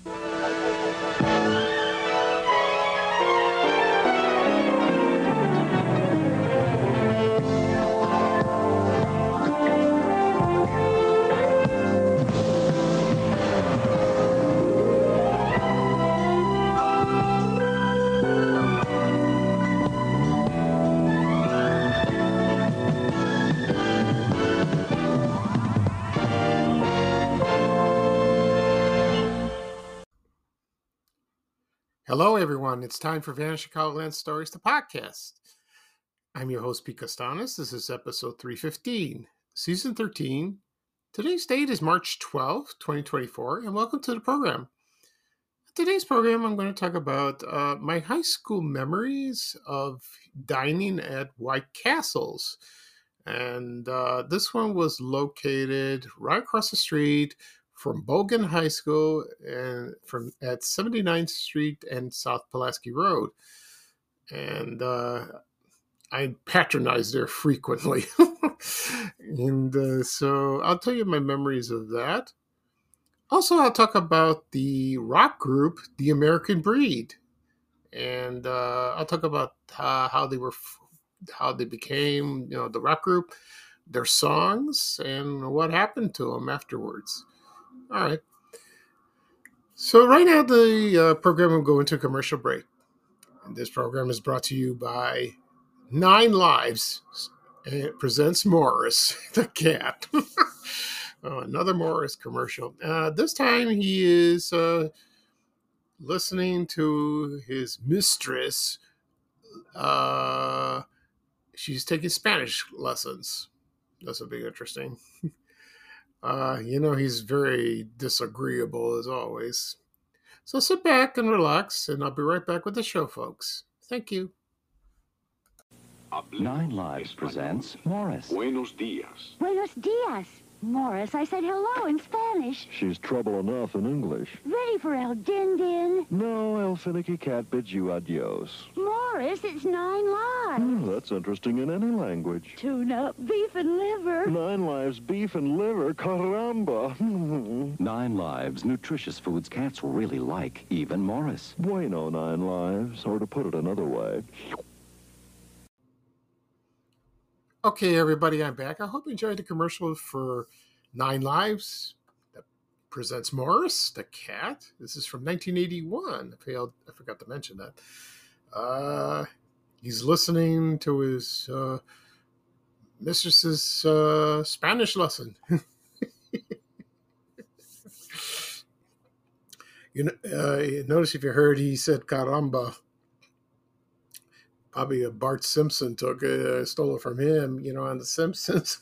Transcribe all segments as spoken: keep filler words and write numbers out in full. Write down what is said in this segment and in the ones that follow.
Hello, everyone. It's time for Vanished Chicagoland Stories, the podcast. I'm your host, Pete Costanis. This is episode three fifteen, season thirteen. Today's date is March twelfth, twenty twenty-four, and welcome to the program. Today's program, I'm going to talk about uh, my high school memories of dining at White Castles. And uh, this one was located right across the street from Bogan High School and from at seventy-ninth Street and South Pulaski Road. And uh, I patronized there frequently. and uh, so I'll tell you my memories of that. Also, I'll talk about the rock group, The American Breed. And uh, I'll talk about uh, how they were, how they became, you know, the rock group, their songs, and what happened to them afterwards. All right. So right now the uh, program will go into a commercial break. And this program is brought to you by Nine Lives. And it presents Morris, the cat. oh, another Morris commercial. Uh, this time he is uh, listening to his mistress. Uh, she's taking Spanish lessons. This will be interesting. Uh, you know, he's very disagreeable as always. So sit back and relax, and I'll be right back with the show, folks. Thank you. Nine Lives presents Morris. Buenos dias. Buenos dias. Morris, I said hello in Spanish. She's trouble enough in English. Ready for El Din Din. No, El Finicky Cat bids you adios. Morris, it's Nine Lives. Hmm, that's interesting in any language. Tune up beef and liver. Nine Lives beef and liver, caramba. Nine Lives, nutritious foods cats really like, even Morris. Bueno, Nine Lives, or to put it another way. Okay, everybody, I'm back. I hope you enjoyed the commercial for Nine Lives that presents Morris, the cat. This is from nineteen eighty-one. I failed, I forgot to mention that. Uh, he's listening to his uh, mistress's uh, Spanish lesson. you know, uh, notice if you heard he said caramba. Probably a Bart Simpson took it, uh, stole it from him, you know, on The Simpsons.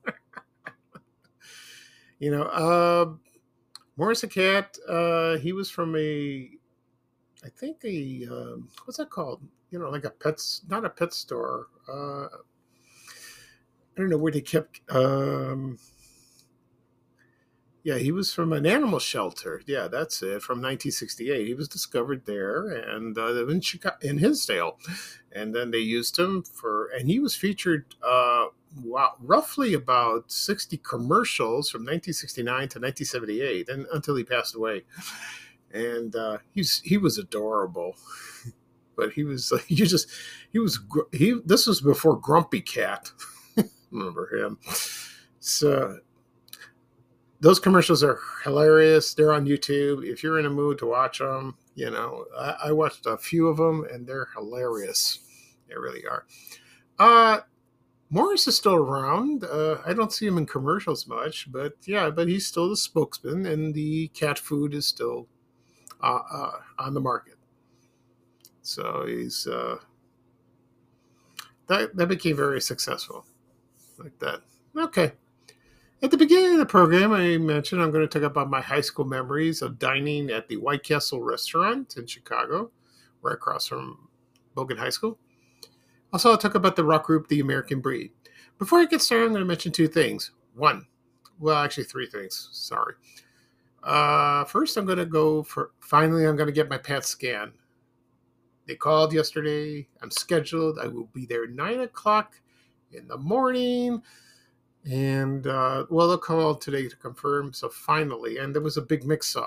you know, uh, Morris the cat, uh, he was from a, I think a, um, what's that called? You know, like a pets, not a pet store. Uh, I don't know where they kept, um, yeah, he was from an animal shelter. Yeah, that's it. From nineteen sixty-eight, he was discovered there and uh, in Chicago, in Hinsdale, and then they used him for. And he was featured uh, wow, roughly about sixty commercials from nineteen sixty-nine to nineteen seventy-eight, and until he passed away. And uh, he's he was adorable, but he was like you just he was he. This was before Grumpy Cat. Remember him? So. Those commercials are hilarious. They're on YouTube. If you're in a mood to watch them, you know, I, I watched a few of them and they're hilarious. They really are. Uh, Morris is still around. Uh, I don't see him in commercials much, but yeah, but he's still the spokesman and the cat food is still uh, uh, on the market. So he's, uh, that, that became very successful like that. Okay. At the beginning of the program, I mentioned I'm going to talk about my high school memories of dining at the White Castle restaurant in Chicago, right across from Bogan High School. Also, I'll talk about the rock group, The American Breed. Before I get started, I'm going to mention two things. One, well, actually three things. Sorry. Uh, first, I'm going to go for, finally, I'm going to get my P E T scan. They called yesterday. I'm scheduled. I will be there nine o'clock in the morning. And, uh, well, they'll call today to confirm. So finally, and there was a big mix-up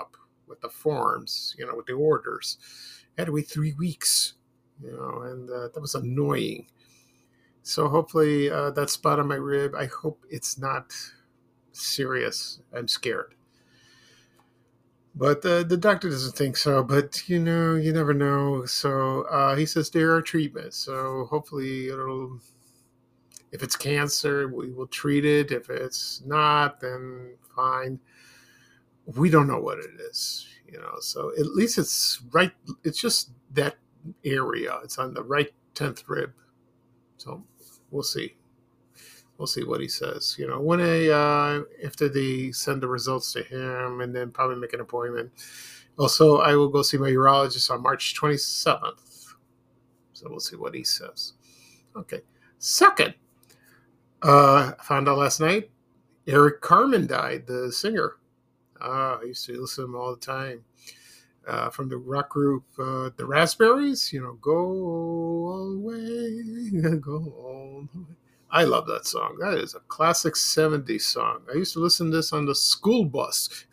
with the forms, you know, with the orders. I had to wait three weeks, you know, and uh, that was annoying. So hopefully uh, that spot on my rib, I hope it's not serious. I'm scared. But uh, the doctor doesn't think so. But, you know, you never know. So uh, he says there are treatments. So hopefully it'll, if it's cancer, we will treat it. If it's not, then fine. We don't know what it is, you know. So at least it's right. It's just that area. It's on the right tenth rib. So we'll see. We'll see what he says. You know, when I, uh, after they send the results to him and then probably make an appointment. Also, I will go see my urologist on March twenty-seventh. So we'll see what he says. Okay. Second, uh, I found out last night, Eric Carmen died, the singer. Uh, I used to listen to him all the time. Uh, from the rock group, uh, the Raspberries, you know, go all the way, go all the way. I love that song. That is a classic seventies song. I used to listen to this on the school bus.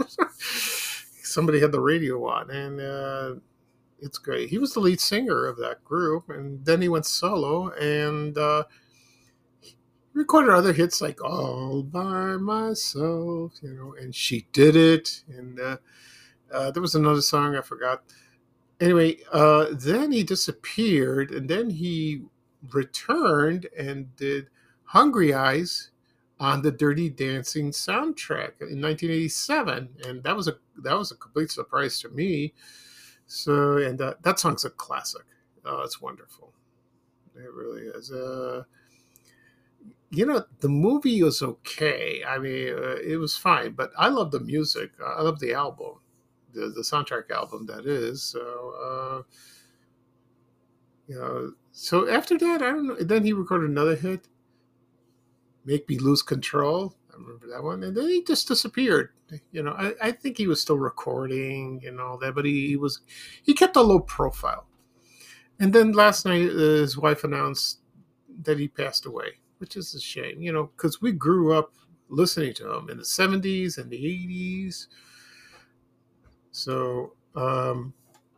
Somebody had the radio on, and uh, it's great. He was the lead singer of that group, and then he went solo and uh, recorded other hits like All By Myself, you know, and She Did It, and uh, uh, there was another song I forgot. Anyway, uh, then he disappeared, and then he returned and did Hungry Eyes on the Dirty Dancing soundtrack in nineteen eighty-seven, and that was a that was a complete surprise to me. So, and uh, that song's a classic. Oh, it's wonderful. It really is. Uh, you know, the movie was okay. I mean, uh, it was fine, but I love the music. I love the album, the the soundtrack album that is. So, uh, you know. So after that, I don't know. Then he recorded another hit, Make Me Lose Control. I remember that one. And then he just disappeared. You know, I, I think he was still recording and all that, but he, he was, he kept a low profile. And then last night, uh, his wife announced that he passed away, which is a shame, you know, because we grew up listening to him in the seventies and the eighties. So, um,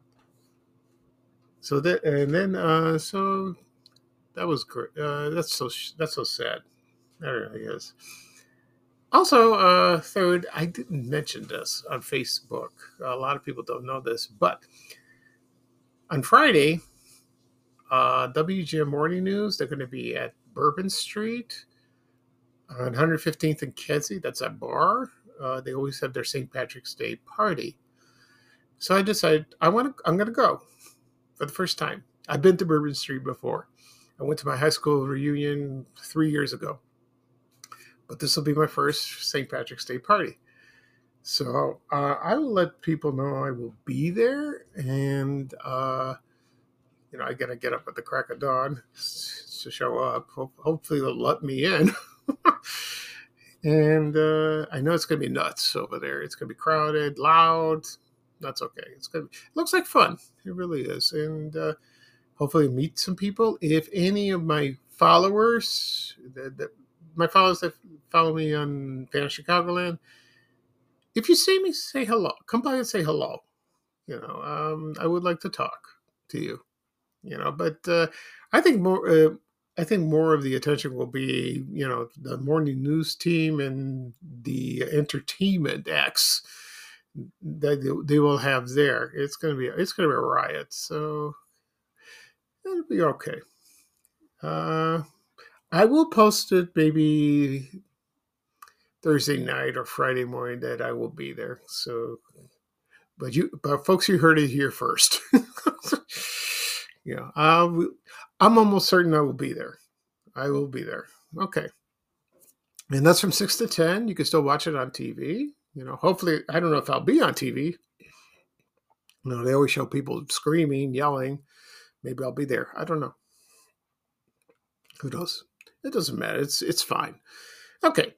So that, and then, uh, so that was great. Uh, that's so, that's so sad. That really is. Also, uh, third, I didn't mention this on Facebook. A lot of people don't know this, but on Friday, uh, W G M Morning News, they're going to be at Bourbon Street on one hundred fifteenth and Kedzie. That's a bar. Uh, they always have their Saint Patrick's Day party. So I decided I want to, I'm going to go. For the first time. I've been to Bourbon Street before. I went to my high school reunion three years ago. But this will be my first Saint Patrick's Day party. So uh, I will let people know I will be there. And, uh, you know, I got to get up at the crack of dawn to show up. Hopefully they'll let me in. And uh, I know it's going to be nuts over there. It's going to be crowded, loud. That's okay. It's good. It looks like fun. It really is. And uh, hopefully meet some people. If any of my followers, that, that, my followers that follow me on Vanish Chicagoland, if you see me, say hello. Come by and say hello. You know, um, I would like to talk to you. You know, but uh, I think more. Uh, I think more of the attention will be, you know, the morning news team and the entertainment acts that they will have there. It's gonna be it's gonna be a riot, so it'll be okay. Uh, I will post it maybe Thursday night or Friday morning that I will be there. So, but you, but folks, you heard it here first. You know, I'll, I'm almost certain I will be there. I will be there. Okay, and that's from six to ten. You can still watch it on T V. You know, hopefully, I don't know if I'll be on T V. You know, they always show people screaming, yelling. Maybe I'll be there. I don't know. Who knows? It doesn't matter. It's it's fine. Okay.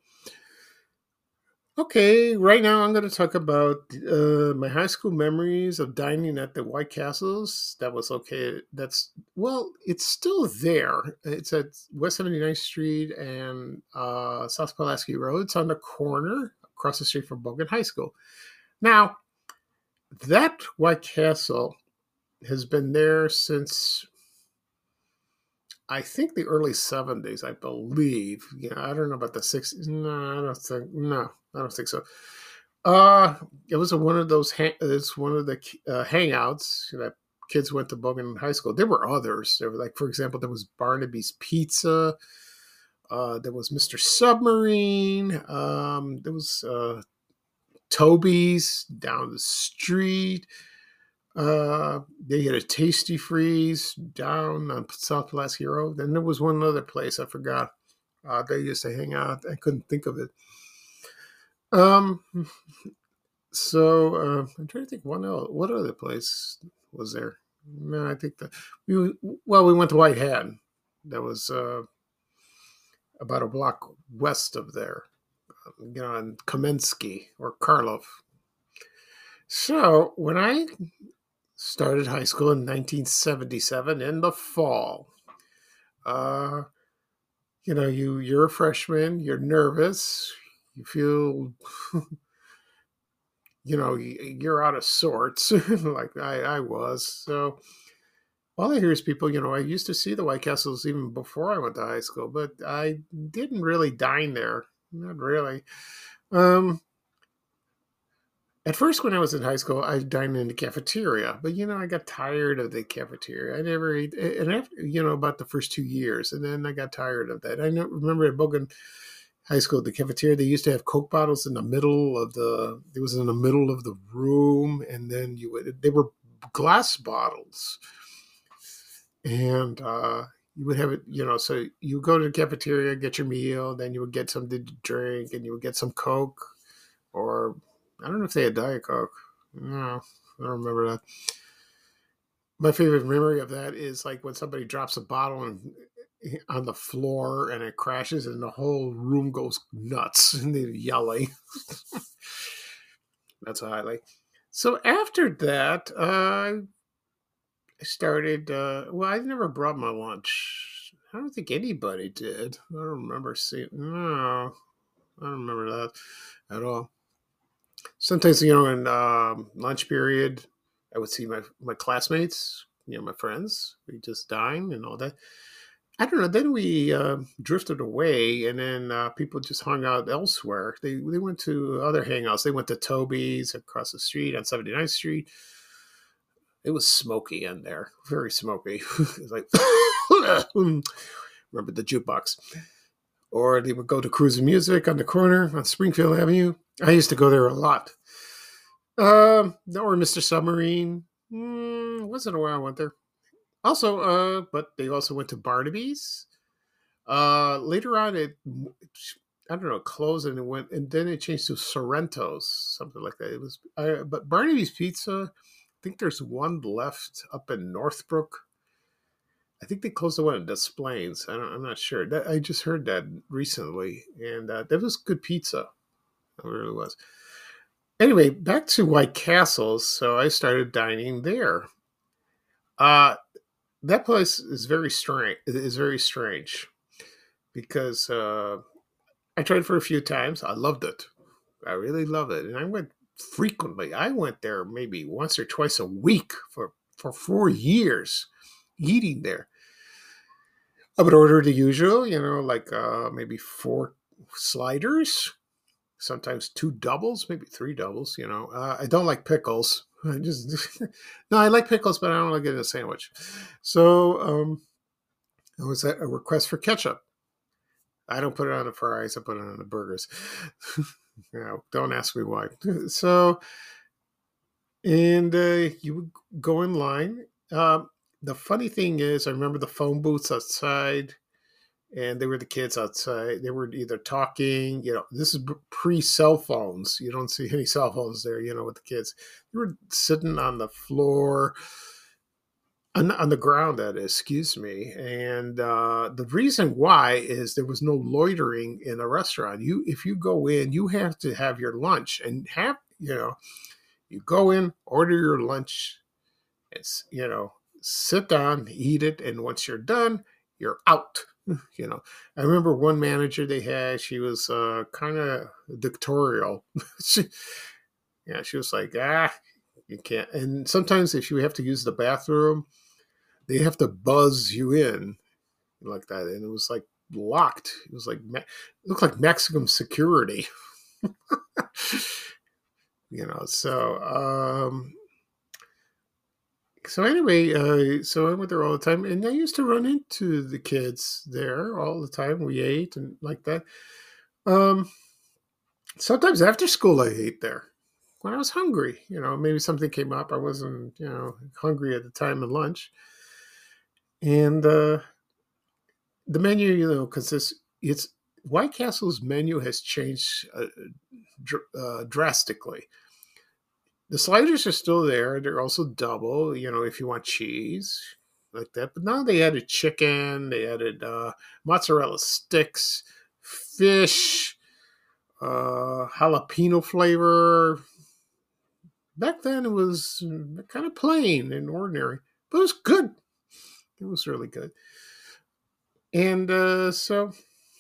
Okay, right now I'm going to talk about uh, my high school memories of dining at the White Castles. That was okay. That's, well, it's still there. It's at West seventy-ninth Street and uh, South Pulaski Road. It's on the corner across the street from Bogan High School. Now, that White Castle has been there since, I think, the early seventies, I believe. Yeah, I don't know about the sixties. No, I don't think. No, I don't think so. Uh, it was a, one of those. Ha- it's one of the uh, hangouts that kids went to Bogan High School. There were others. There were, like, for example, there was Barnaby's Pizza. Uh, there was Mister Submarine. Um, there was uh, Toby's down the street. Uh, they had a Tasty Freeze down on South Pulaski Road. Then there was one other place I forgot. Uh, they used to hang out. I couldn't think of it. Um, so uh, I'm trying to think. One else, what other place was there? No, I think that we well we went to White Hat. That was uh, about a block west of there. You know, on Kamensky or Karlov. So when I started high school in nineteen seventy-seven in the fall, uh, you know, you you're a freshman, you're nervous, you feel, you know, you're out of sorts, like I, I was. So all I hear is people, you know, I used to see the White Castles even before I went to high school, but I didn't really dine there, not really. Um, At first, when I was in high school, I dined in the cafeteria, but, you know, I got tired of the cafeteria. I never ate, and after, you know, about the first two years, and then I got tired of that. I know, remember at Bogan High School, the cafeteria, they used to have Coke bottles in the middle of the, it was in the middle of the room, and then you would, they were glass bottles, and uh, you would have it, you know, so you would go to the cafeteria, get your meal, then you would get something to drink, and you would get some Coke, or I don't know if they had Diet Coke. No, I don't remember that. My favorite memory of that is like when somebody drops a bottle and, on the floor and it crashes and the whole room goes nuts and they're yelling. That's a highlight. So after that, uh, I started, uh, well, I never brought my lunch. I don't think anybody did. I don't remember seeing, no, I don't remember that at all. Sometimes, you know, in um, lunch period, I would see my, my classmates, you know, my friends. We just dine and all that. I don't know. Then we uh, drifted away, and then uh, people just hung out elsewhere. They they went to other hangouts. They went to Toby's across the street on seventy-ninth Street. It was smoky in there, very smoky. It was like, remember the jukebox. Or they would go to Cruising Music on the corner on Springfield Avenue. I used to go there a lot. Um, or Mister Submarine. Mm, wasn't a while I went there. Also, uh, but they also went to Barnaby's. Uh, later on, it I don't know, closed and it went, and then it changed to Sorrento's, something like that. It was, I, but Barnaby's Pizza. I think there's one left up in Northbrook. I think they closed the one at Des Plaines. I don't, I'm not sure. That, I just heard that recently, and uh, that was good pizza. It really was. Anyway, back to White Castles. So I started dining there. Uh, that place is very strange. It is very strange because uh, I tried for a few times. I loved it. I really love it, and I went frequently. I went there maybe once or twice a week for for four years, eating there. I would order the usual, you know, like uh, maybe four sliders, sometimes two doubles, maybe three doubles. You know, uh, I don't like pickles. I just no, I like pickles, but I don't like it in a sandwich. So um, it was a request for ketchup. I don't put it on the fries. I put it on the burgers. You know, don't ask me why. So, and uh, you would go in line. Um, the funny thing is, I remember the phone booths outside, and they were the kids outside. They were either talking, you know, this is pre cell phones. You don't see any cell phones there, you know, with the kids. They were sitting on the floor, on, on the ground, that is, excuse me. And uh, the reason why is there was no loitering in a restaurant. You, if you go in, you have to have your lunch and have, you know, you go in, order your lunch. It's, you know, sit down, eat it, and once you're done, you're out. You know, I remember one manager they had, she was uh, kind of dictatorial. she, yeah, she was like, ah, You can't. And sometimes if you have to use the bathroom, they have to buzz you in like that. And it was like locked. It was like, it looked like Mexican security. You know, so, um, so anyway, uh, so I went there all the time, and I used to run into the kids there all the time. We ate and like that. Um, sometimes after school, I ate there when I was hungry. You know, maybe something came up. I wasn't, you know, hungry at the time of lunch. And uh, the menu, you know, because this, it's White Castle's menu has changed uh, dr- uh, drastically. The sliders are still there. They're also double, you know, if you want cheese, like that. But now they added chicken, they added uh, mozzarella sticks, fish, uh, jalapeno flavor. Back then it was kind of plain and ordinary, but it was good. It was really good. And uh, so,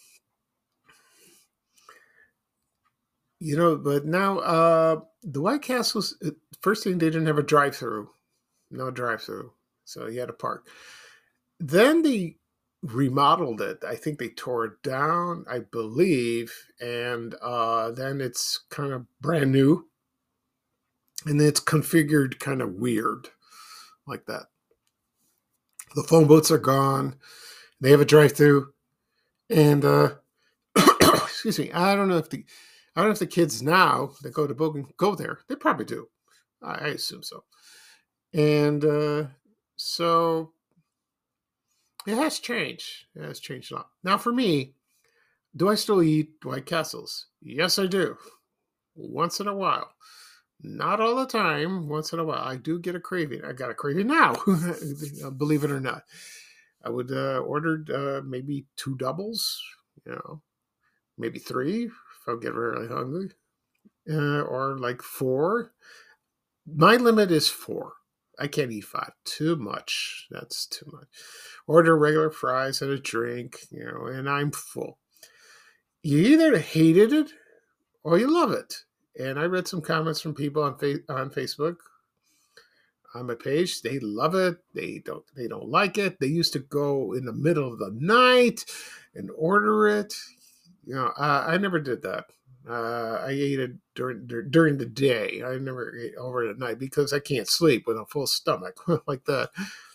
you know, but now uh, the White Castle's, first thing, they didn't have a drive-through. No drive-through. So you had to park. Then they remodeled it. I think they tore it down, I believe. And uh, then it's kind of brand new. And it's configured kind of weird like that. The phone booths are gone. They have a drive-through. And, uh, excuse me, I don't know if the... I don't know if the kids now that go to Bogan go there. They probably do. I, I assume so. And uh, so it has changed. It has changed a lot. Now for me, do I still eat White Castles? Yes, I do. Once in a while. Not all the time. Once in a while. I do get a craving. I got a craving now. Believe it or not. I would uh, order uh, maybe two doubles, you know, maybe three. If I get really hungry, uh, or like four. My limit is four. I can't eat five. Too much. That's too much. Order regular fries and a drink, you know, and I'm full. You either hated it or you love it. And I read some comments from people on fa- on Facebook, on my page. They love it. They don't. They don't like it. They used to go in the middle of the night and order it. You know, uh, I never did that. Uh, I ate it during during the day. I never ate over at night because I can't sleep with a full stomach like that.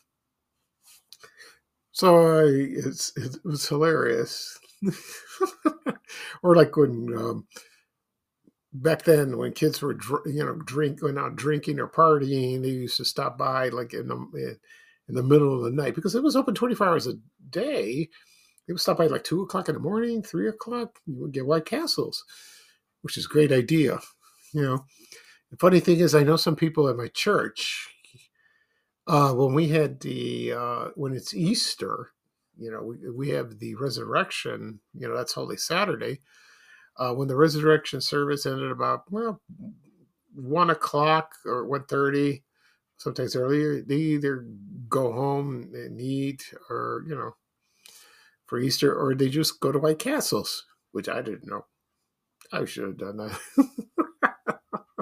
So I, it's, it was hilarious. Or like when um, back then, when kids were you know drink going out drinking or partying, they used to stop by like in the in the middle of the night because it was open twenty-four hours a day. They would stop by like two o'clock in the morning, three o'clock. You would get White Castles, which is a great idea. You know, the funny thing is, I know some people at my church. Uh, when we had the uh, when it's Easter, you know, we we have the resurrection. You know, that's Holy Saturday. Uh, when the resurrection service ended about well one o'clock or one thirty, sometimes earlier, they either go home and eat or you know. For Easter, or they just go to White Castles, which I didn't know. I should have done that.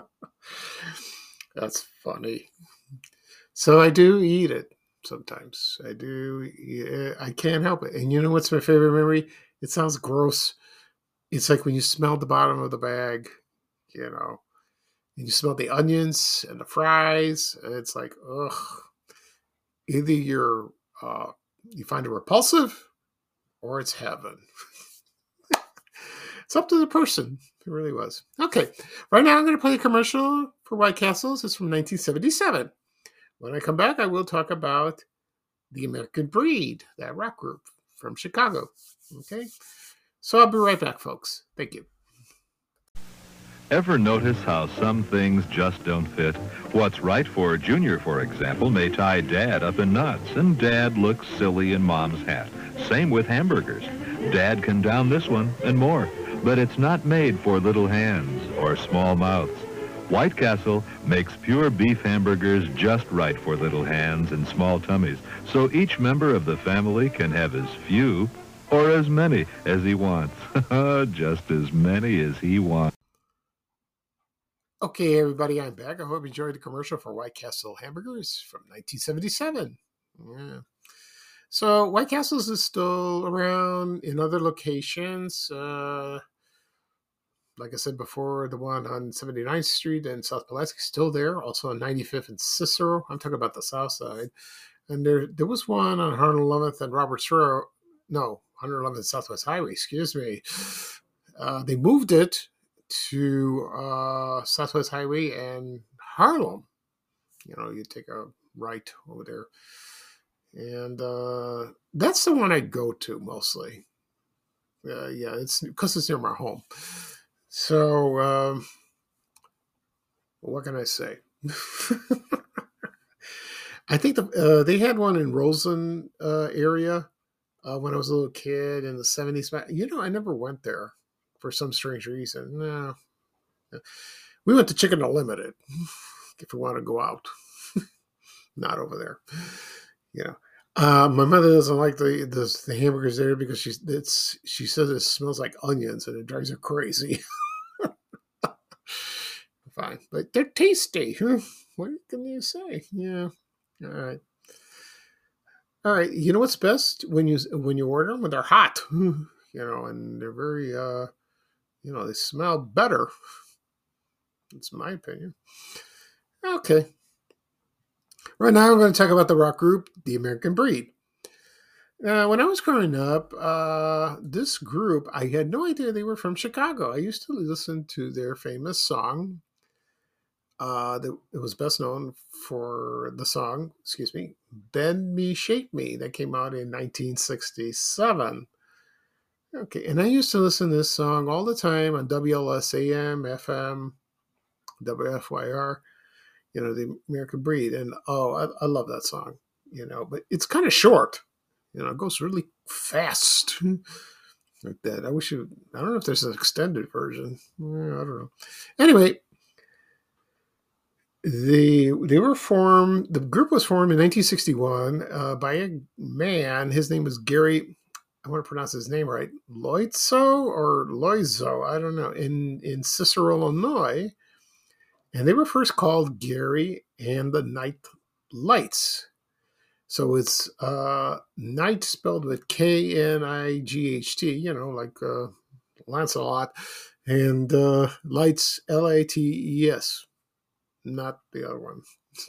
That's funny. So I do eat it sometimes. I do. I can't help it. And you know what's my favorite memory? It sounds gross. It's like when you smell the bottom of the bag, you know, and you smell the onions and the fries, and it's like, ugh. Either you're, uh, you find it repulsive, or it's heaven. It's up to the person. It really was. Okay. Right now I'm going to play a commercial for White Castles. It's from nineteen seventy-seven. When I come back, I will talk about the American Breed, that rock group from Chicago. Okay. So I'll be right back, folks. Thank you. Ever notice how some things just don't fit? What's right for Junior, for example, may tie Dad up in knots, and Dad looks silly in Mom's hat. Same with hamburgers. Dad can down this one and more, but it's not made for little hands or small mouths. White Castle makes pure beef hamburgers just right for little hands and small tummies, so each member of the family can have as few or as many as he wants. Just as many as he wants. Okay, everybody, I'm back. I hope you enjoyed the commercial for White Castle hamburgers from nineteen seventy-seven. Yeah. So White Castles is still around in other locations. Uh, like I said before, the one on seventy-ninth Street and South Pulaski is still there. Also on ninety-fifth and Cicero. I'm talking about the south side. And there there was one on one eleventh and Roberts Road. No, one eleventh Southwest Highway, excuse me. Uh, they moved it to uh, Southwest Highway and Harlem. You know, you take a right over there. And uh, that's the one I go to mostly. Uh, yeah, it's because it's near my home. So, um, what can I say? I think the, uh, they had one in Roseland uh, area uh, when I was a little kid in the seventies. You know, I never went there for some strange reason. No. We went to Chicken Unlimited if we want to go out. Not over there. You know. Uh, my mother doesn't like the, the the hamburgers there because she's it's she says it smells like onions and it drives her crazy. Fine, but they're tasty. Huh? What can you say? Yeah. All right. All right. You know what's best when you when you order them when they're hot, you know, and they're very, uh, you know, they smell better. That's my opinion. Okay. Right now, I'm going to talk about the rock group, The American Breed. Now, when I was growing up, uh, this group, I had no idea they were from Chicago. I used to listen to their famous song. Uh, that it was best known for the song, excuse me, Bend Me, Shape Me, that came out in nineteen sixty-seven. Okay, and I used to listen to this song all the time on W L S A M, F M, W F Y R, you know, The American Breed. And oh, I, I love that song, you know, but it's kind of short, you know, it goes really fast like that. I wish you, I don't know if there's an extended version. I don't know. Anyway, They they were formed. The group was formed in nineteen sixty-one uh, by a man. His name was Gary. I want to pronounce his name right. Loizzo or Loizzo. I don't know. In in Cicero, Illinois, and they were first called Gary and the Night Lights. So it's uh, night spelled with K N I G H T. You know, like uh, Lancelot, and uh, Lights L A T E S. Not the other one.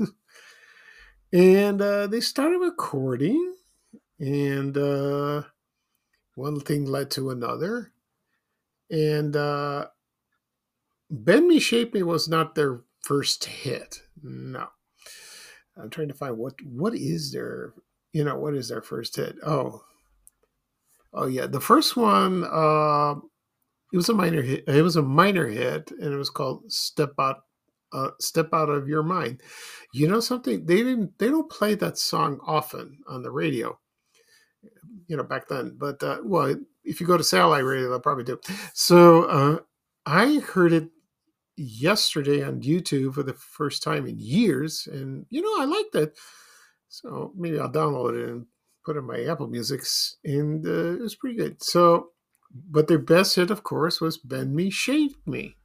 And uh, they started recording, and uh, one thing led to another. And uh, Bend Me, Shape Me was not their first hit. No. I'm trying to find what what is their, you know, what is their first hit? Oh. Oh, yeah. The first one, uh, it was a minor hit. It was a minor hit, and it was called Step Out. Uh, Step Out of Your Mind. You know something? They didn't. They don't play that song often on the radio. You know, back then. But uh, well, if you go to satellite radio, they'll probably do. So uh, I heard it yesterday on YouTube for the first time in years, and you know, I liked it. So maybe I'll download it and put it in my Apple Music, and uh, it was pretty good. So, but their best hit, of course, was "Bend Me, Shape Me."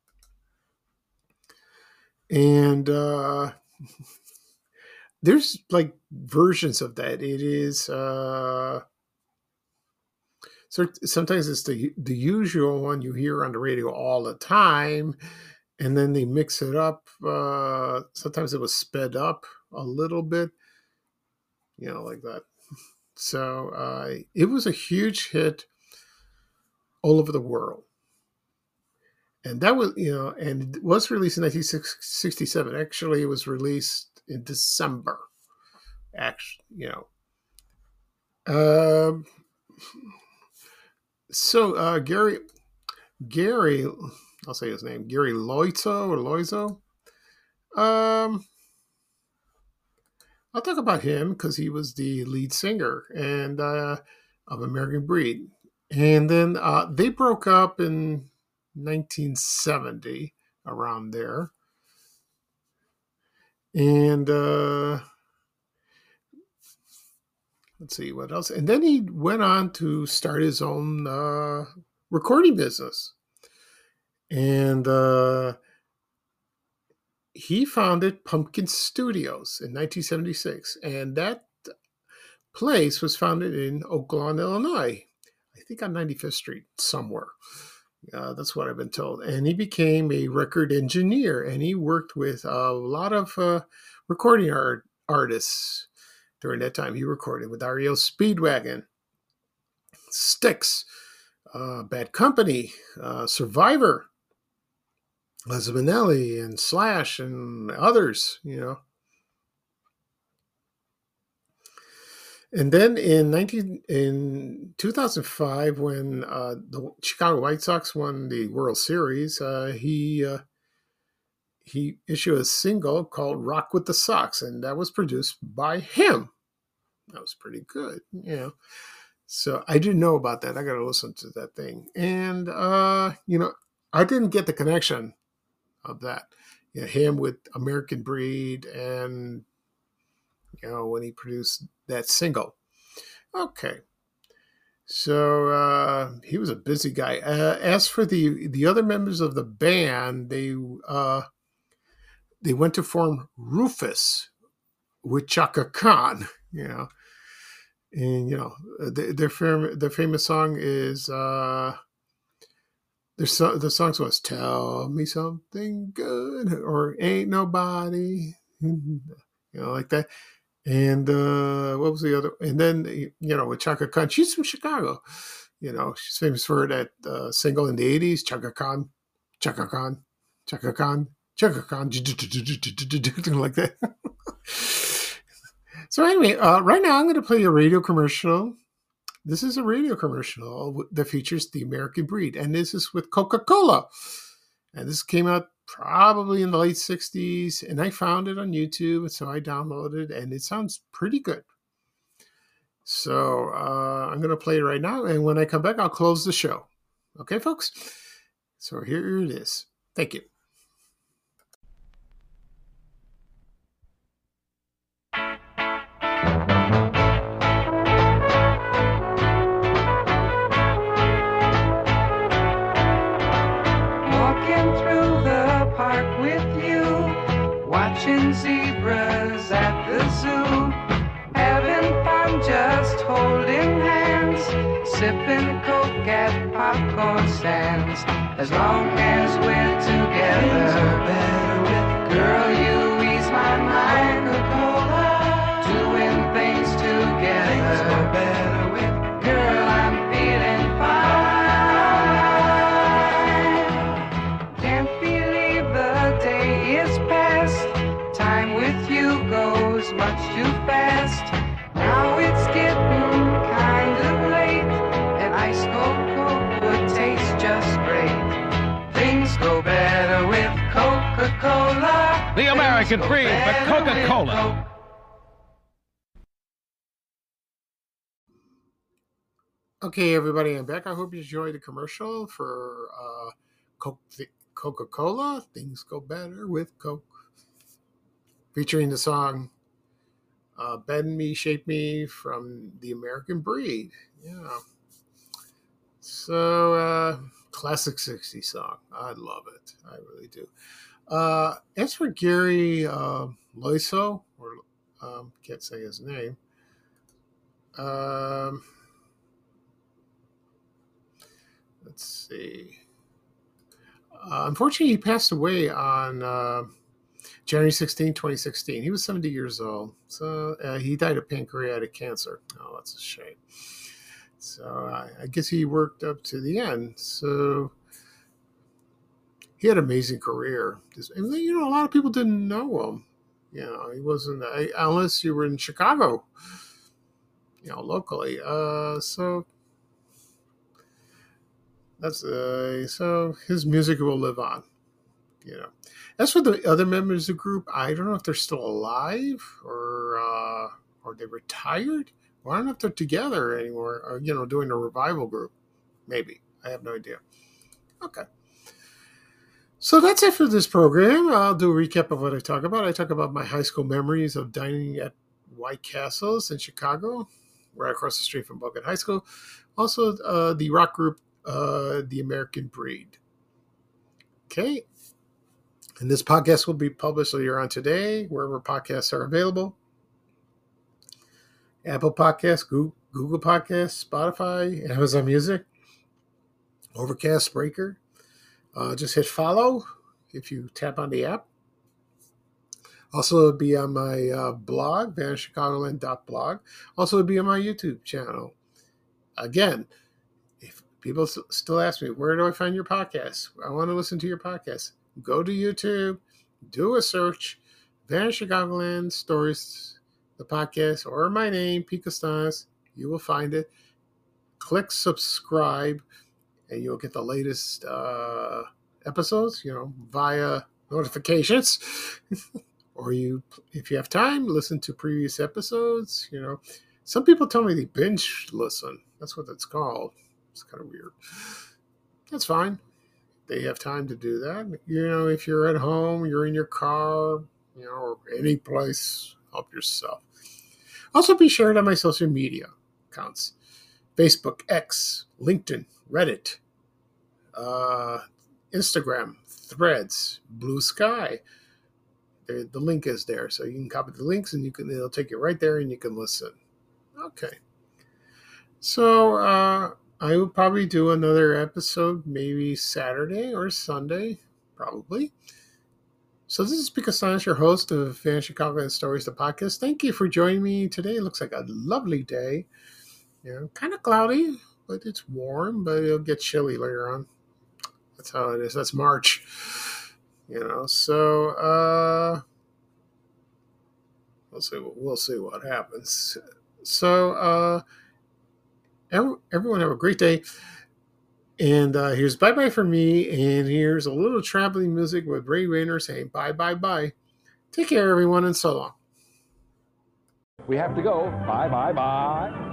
And uh, there's like versions of that. It is uh, so sometimes it's the the usual one you hear on the radio all the time, and then they mix it up. Uh, sometimes it was sped up a little bit, you know, like that. So uh, it was a huge hit all over the world. And that was, you know, and it was released in nineteen sixty-seven. Actually, it was released in December. Actually, you know. Um, so uh, Gary, Gary, I'll say his name, Gary Loizzo or Loizzo. Um, I'll talk about him because he was the lead singer and uh, of American Breed. And then uh, they broke up in nineteen seventy, around there. And uh, let's see what else. And then he went on to start his own uh, recording business. And uh, he founded Pumpkin Studios in nineteen seventy-six, and that place was founded in Oak Lawn, Illinois. I think on ninety-fifth Street somewhere. Uh, that's what I've been told. And he became a record engineer, and he worked with a lot of uh, recording art, artists during that time. He recorded with R E O Speedwagon, Styx, uh, Bad Company, uh, Survivor, Liza Minnelli, and Slash, and others, you know. And then in nineteen in two thousand five, when uh, the Chicago White Sox won the World Series, uh, he uh, he issued a single called "Rock with the Sox," and that was produced by him. That was pretty good, you know. So I didn't know about that. I got to listen to that thing, and uh, you know, I didn't get the connection of that. You know, him with American Breed, and you know, when he produced that single. Okay. So uh, he was a busy guy. Uh, as for the the other members of the band, they uh, they went to form Rufus with Chaka Khan, you know. And, you know, their, their, fam- their famous song is, uh, their so- the songs was Tell Me Something Good or Ain't Nobody, you know, like that. And uh, what was the other? And then, you know, with Chaka Khan, she's from Chicago. You know, she's famous for that uh, single in the eighties, Chaka Khan, Chaka Khan, Chaka Khan, Chaka Khan, like that. So anyway, uh, right now I'm going to play a radio commercial. This is a radio commercial that features the American Breed, and this is with Coca-Cola. And this came out probably in the late sixties, and I found it on YouTube, so I downloaded it, and it sounds pretty good. So uh, I'm going to play it right now, and when I come back, I'll close the show. Okay, folks? So here it is. Thank you. Watching zebras at the zoo, having fun just holding hands, sipping Coke at popcorn stands. As long as we're together, better with girl, you ease my mind. Coca-Cola, doing things together, things better with girl, I'm feeling fine. Can't believe the day is past. Time with you goes much too fast. Now it's getting kind of late, and ice cold Coke would taste just great. Things go better with Coca-Cola. The American Breed, but Coca-Cola. Okay, everybody, I'm back. I hope you enjoyed the commercial for uh, Coke, Coca-Cola. Things go better with Coke. Featuring the song uh, Bend Me, Shape Me from the American Breed. Yeah. So, uh, classic sixties song. I love it. I really do. Uh, as for Gary uh, Loiso, or um, can't say his name, um, let's see. Uh, unfortunately, he passed away on Uh, January sixteenth, twenty sixteen. He was seventy years old. So uh, he died of pancreatic cancer. Oh, that's a shame. So uh, I guess he worked up to the end. So he had an amazing career. And, you know, a lot of people didn't know him. You know, he wasn't, uh, unless you were in Chicago, you know, locally. Uh, so that's, uh, so his music will live on, you know. As for the other members of the group, I don't know if they're still alive or uh, or they retired. Or I don't know if they're together anymore, or, you know, doing a revival group. Maybe. I have no idea. Okay. So that's it for this program. I'll do a recap of what I talk about. I talk about my high school memories of dining at White Castles in Chicago, right across the street from Bogan High School. Also, uh, the rock group, uh, The American Breed. Okay. And this podcast will be published later on today, wherever podcasts are available. Apple Podcasts, Google Podcasts, Spotify, Amazon Music, Overcast, Breaker. Uh, just hit follow if you tap on the app. Also, it'll be on my uh, blog, vanish chicagoland dot blog. Also, it'll be on my YouTube channel. Again, if people s- still ask me, where do I find your podcast? I want to listen to your podcast. Go to YouTube, do a search, Vanish Chicagoland Stories, the podcast, or my name, Pete Costanas. You will find it. Click subscribe, and you'll get the latest uh, episodes, you know, via notifications. Or you, if you have time, listen to previous episodes. You know, some people tell me they binge listen. That's what it's called. It's kind of weird. That's fine. They have time to do that. You know, if you're at home, you're in your car, you know, or any place, help yourself. Also, be shared on my social media accounts: Facebook, X, LinkedIn, Reddit, uh, Instagram, Threads, Blue Sky. The, the link is there, so you can copy the links, and you can it'll take you right there, and you can listen. Okay. So uh, I will probably do another episode, maybe Saturday or Sunday, probably. So this is Pete Costanas, your host of Vanish Chicagoland Stories, the podcast. Thank you for joining me today. It looks like a lovely day. You know, kind of cloudy, but it's warm. But it'll get chilly later on. That's how it is. That's March. You know, so uh, we'll see. We'll see what happens. So uh, every, everyone have a great day. And uh, here's bye bye for me. And here's a little traveling music with Ray Rayner saying bye bye bye. Take care, everyone, and so long. We have to go. Bye, bye, bye.